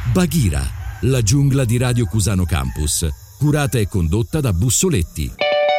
Bagheera, la giungla di Radio Cusano Campus, curata e condotta da Bussoletti.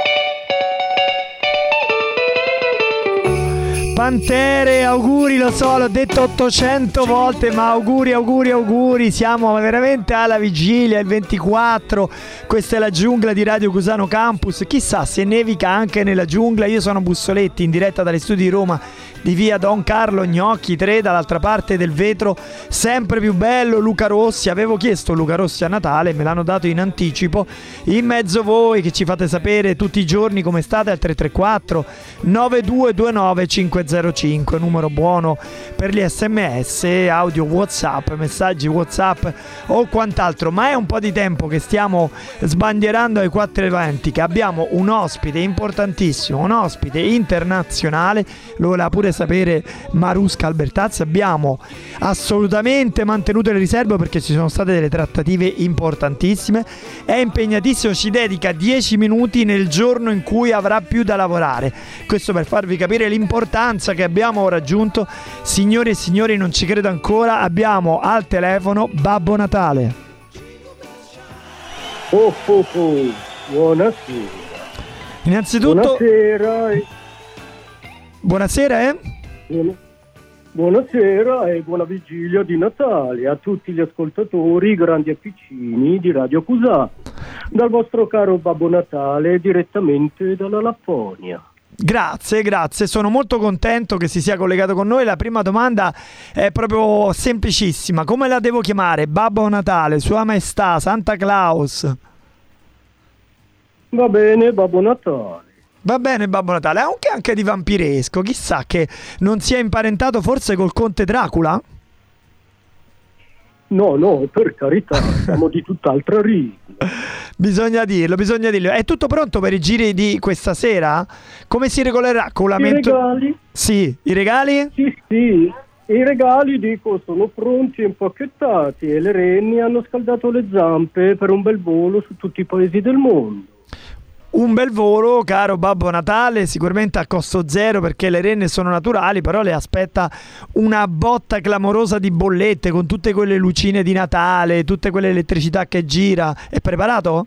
Pantere, auguri, lo so, l'ho detto 800 volte, ma auguri, siamo veramente alla vigilia, il 24, questa è la giungla di Radio Cusano Campus, chissà se nevica anche nella giungla. Io sono Bussoletti in diretta dalle studi di Roma di via Don Carlo Gnocchi 3, dall'altra parte del vetro, sempre più bello Luca Rossi. Avevo chiesto Luca Rossi a Natale, me l'hanno dato in anticipo. In mezzo voi che ci fate sapere tutti i giorni come state al 334 9229 505, numero buono per gli sms, audio WhatsApp, messaggi WhatsApp o quant'altro. Ma è un po' di tempo che stiamo sbandierando ai 4 eventi, che abbiamo un ospite importantissimo, un ospite internazionale, lo voleva pure sapere Marusca Albertazzi. Abbiamo assolutamente mantenuto le riserve perché ci sono state delle trattative importantissime. È impegnatissimo, ci dedica 10 minuti nel giorno in cui avrà più da lavorare. Questo per farvi capire l'importanza che abbiamo raggiunto. Signori e signori, non ci credo ancora, abbiamo al telefono Babbo Natale. Buonasera. Innanzitutto buonasera. Buonasera e buona vigilia di Natale a tutti gli ascoltatori, grandi e piccini di Radio Cusano, dal vostro caro Babbo Natale direttamente dalla Lapponia. Grazie, sono molto contento che si sia collegato con noi. La prima domanda è proprio semplicissima: come la devo chiamare? Babbo Natale, Sua Maestà, Santa Claus? Va bene, Babbo Natale. Va bene, Babbo Natale. Anche di vampiresco, chissà che non sia imparentato forse col conte Dracula? No, per carità, siamo di tutt'altra riga. Bisogna dirlo. È tutto pronto per i giri di questa sera? Come si regolerà con la I regali? Sì, i regali? Sì, i regali, sono pronti e impacchettati e le reni hanno scaldato le zampe per un bel volo su tutti i paesi del mondo. Un bel volo, caro Babbo Natale, sicuramente a costo zero perché le renne sono naturali, però le aspetta una botta clamorosa di bollette con tutte quelle lucine di Natale, tutte quelle elettricità che gira. È preparato?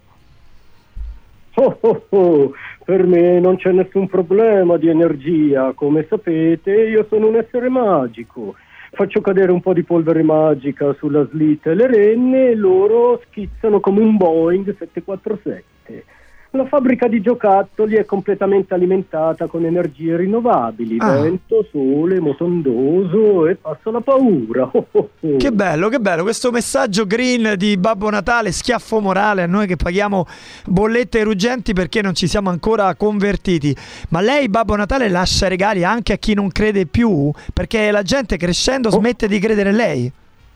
Per me non c'è nessun problema di energia, come sapete io sono un essere magico. Faccio cadere un po' di polvere magica sulla slitta e le renne e loro schizzano come un Boeing 747. La fabbrica di giocattoli è completamente alimentata con energie rinnovabili, vento, sole, motondoso e passa la paura. Che bello, questo messaggio green di Babbo Natale, schiaffo morale a noi che paghiamo bollette ruggenti perché non ci siamo ancora convertiti. Ma lei, Babbo Natale, lascia regali anche a chi non crede più? Perché la gente crescendo smette di credere in lei.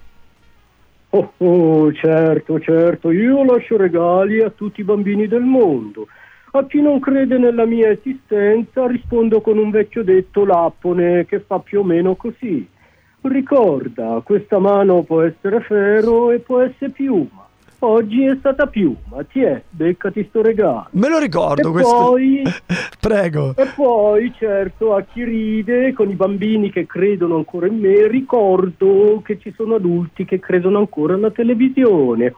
Certo, io lascio regali a tutti i bambini del mondo. A chi non crede nella mia esistenza rispondo con un vecchio detto lappone che fa più o meno così: ricorda, questa mano può essere ferro e può essere piuma. Oggi è stata piuma, beccati sto regalo. Me lo ricordo e questo. Poi, prego. E poi, certo, a chi ride, con i bambini che credono ancora in me, ricordo che ci sono adulti che credono ancora alla televisione.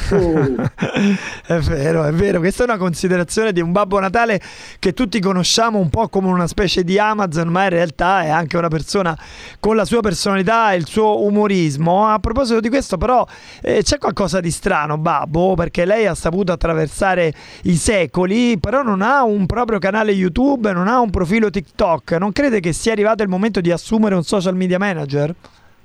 È vero, questa è una considerazione di un Babbo Natale che tutti conosciamo un po' come una specie di Amazon, ma in realtà è anche una persona con la sua personalità e il suo umorismo. A proposito di questo però c'è qualcosa di strano, Babbo, perché lei ha saputo attraversare i secoli, però non ha un proprio canale YouTube, non ha un profilo TikTok. Non crede che sia arrivato il momento di assumere un social media manager?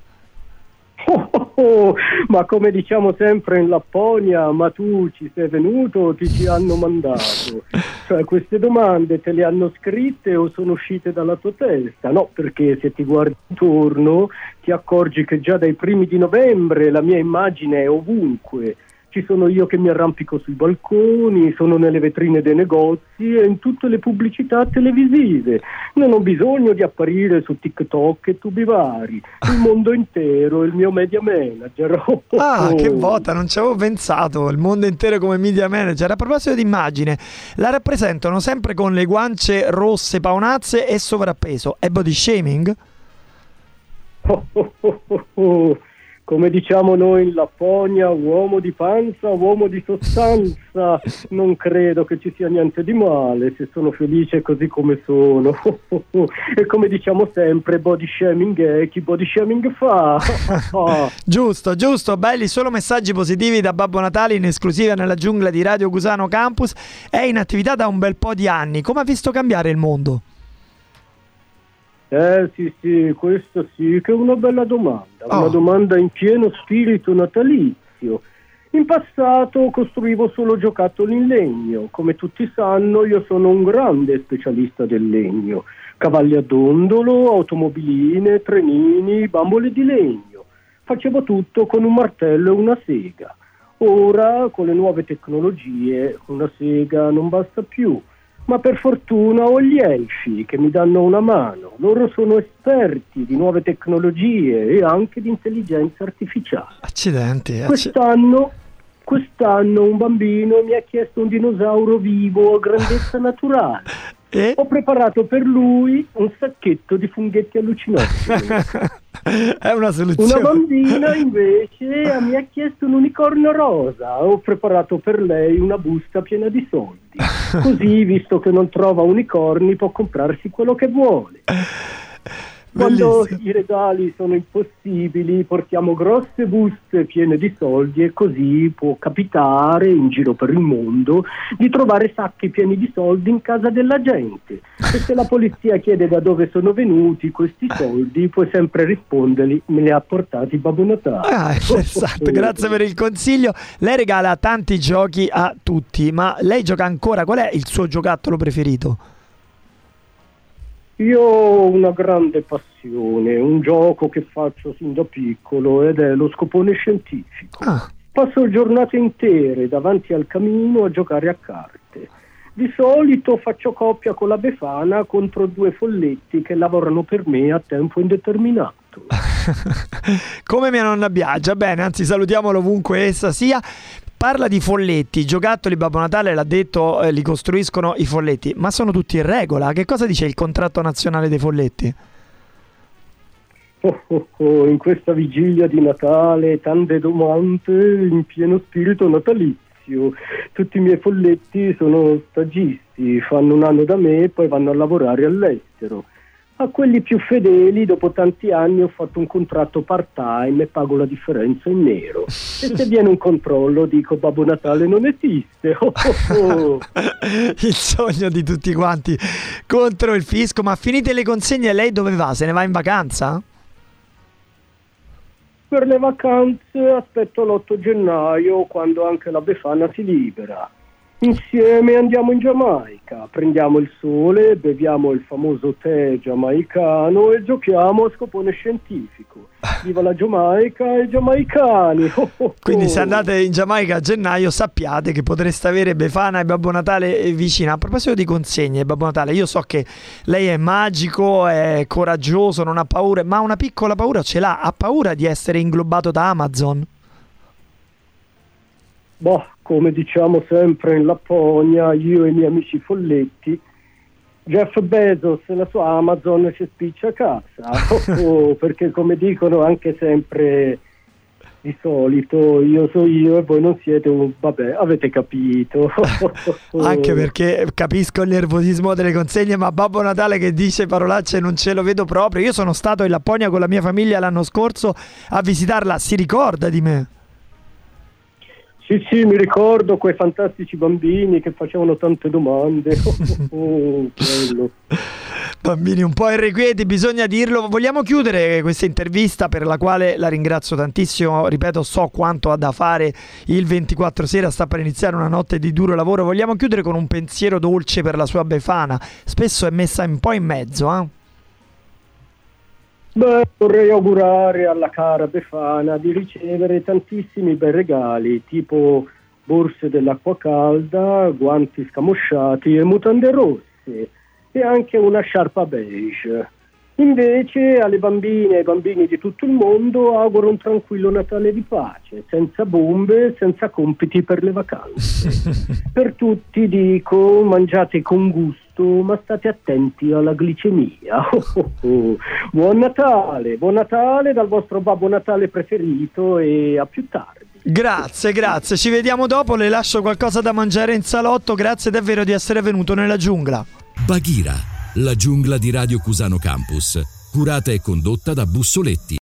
Ma come diciamo sempre in Lapponia, ma tu ci sei venuto o ti ci hanno mandato? Cioè, queste domande te le hanno scritte o sono uscite dalla tua testa? No, perché se ti guardi intorno ti accorgi che già dai primi di novembre la mia immagine è ovunque. Ci sono io che mi arrampico sui balconi, sono nelle vetrine dei negozi e in tutte le pubblicità televisive. Non ho bisogno di apparire su TikTok e tubi vari. Il mondo intero è il mio media manager. Che botta, non ci avevo pensato. Il mondo intero come media manager. A proposito di immagine, la rappresentano sempre con le guance rosse, paonazze e sovrappeso. È body shaming? come diciamo noi in Lapponia, uomo di panza, uomo di sostanza, non credo che ci sia niente di male se sono felice così come sono. E come diciamo sempre, body shaming è chi body shaming fa. Giusto, belli, solo messaggi positivi da Babbo Natale in esclusiva nella giungla di Radio Cusano Campus. È in attività da un bel po' di anni, come ha visto cambiare il mondo? Sì, questo sì che è una bella domanda, una domanda in pieno spirito natalizio. In passato costruivo solo giocattoli in legno, come tutti sanno io sono un grande specialista del legno, cavalli a dondolo, automobiline, trenini, bambole di legno, facevo tutto con un martello e una sega. Ora con le nuove tecnologie una sega non basta più. Ma per fortuna ho gli elfi che mi danno una mano. Loro sono esperti di nuove tecnologie e anche di intelligenza artificiale. Accidenti. Quest'anno un bambino mi ha chiesto un dinosauro vivo a grandezza naturale. E? Ho preparato per lui un sacchetto di funghetti allucinogeni. È una soluzione. Una bambina invece mi ha chiesto un unicorno rosa. Ho preparato per lei una busta piena di soldi. Così, visto che non trova unicorni, può comprarsi quello che vuole. Quando i regali sono impossibili, portiamo grosse buste piene di soldi e così può capitare in giro per il mondo di trovare sacchi pieni di soldi in casa della gente. E se la polizia chiede da dove sono venuti questi soldi, puoi sempre rispondergli: me li ha portati Babbo Natale. Esatto, grazie per il consiglio. Lei regala tanti giochi a tutti, ma lei gioca ancora? Qual è il suo giocattolo preferito? Io ho una grande passione, un gioco che faccio sin da piccolo ed è lo scopone scientifico. Passo giornate intere davanti al camino a giocare a carte. Di solito faccio coppia con la Befana contro due folletti che lavorano per me a tempo indeterminato. Come mia nonna Biagia. Bene, anzi salutiamolo ovunque essa sia. Parla di folletti, giocattoli, Babbo Natale l'ha detto, li costruiscono i folletti, ma sono tutti in regola? Che cosa dice il contratto nazionale dei folletti? In questa vigilia di Natale tante domande in pieno spirito natalizio. Tutti i miei folletti sono stagisti, fanno un anno da me e poi vanno a lavorare all'estero. A quelli più fedeli, dopo tanti anni, ho fatto un contratto part-time e pago la differenza in nero. E se viene un controllo, dico: Babbo Natale non esiste. Il sogno di tutti quanti contro il fisco. Ma finite le consegne, lei dove va? Se ne va in vacanza? Per le vacanze aspetto l'8 gennaio, quando anche la Befana si libera. Insieme andiamo in Giamaica, prendiamo il sole, beviamo il famoso tè giamaicano e giochiamo a scopone scientifico. Viva la Giamaica e i giamaicani! Quindi se andate in Giamaica a gennaio sappiate che potreste avere Befana e Babbo Natale vicina. A proposito di consegne, Babbo Natale, io so che lei è magico, è coraggioso, non ha paura, ma una piccola paura ce l'ha. Ha paura di essere inglobato da Amazon? Come diciamo sempre in Lapponia, io e i miei amici folletti, Jeff Bezos e la sua Amazon ci spiccia a casa. Perché come dicono anche sempre di solito, io so io e voi non siete vabbè, avete capito. Anche perché capisco il nervosismo delle consegne, ma Babbo Natale che dice parolacce non ce lo vedo proprio. Io sono stato in Lapponia con la mia famiglia l'anno scorso a visitarla, si ricorda di me? Sì, mi ricordo quei fantastici bambini che facevano tante domande. Bello. Bambini un po' irrequieti, bisogna dirlo. Vogliamo chiudere questa intervista, per la quale la ringrazio tantissimo. Ripeto, so quanto ha da fare il 24 sera, sta per iniziare una notte di duro lavoro. Vogliamo chiudere con un pensiero dolce per la sua Befana. Spesso è messa un po' in mezzo, eh? Vorrei augurare alla cara Befana di ricevere tantissimi bei regali, tipo borse dell'acqua calda, guanti scamosciati e mutande rosse, e anche una sciarpa beige. Invece alle bambine e ai bambini di tutto il mondo auguro un tranquillo Natale di pace, senza bombe, senza compiti per le vacanze. Per tutti dico: mangiate con gusto, ma state attenti alla glicemia. Buon Natale dal vostro Babbo Natale preferito, e a più tardi. Grazie, ci vediamo dopo, le lascio qualcosa da mangiare in salotto, grazie davvero di essere venuto nella giungla. Bagheera, la giungla di Radio Cusano Campus, curata e condotta da Bussoletti.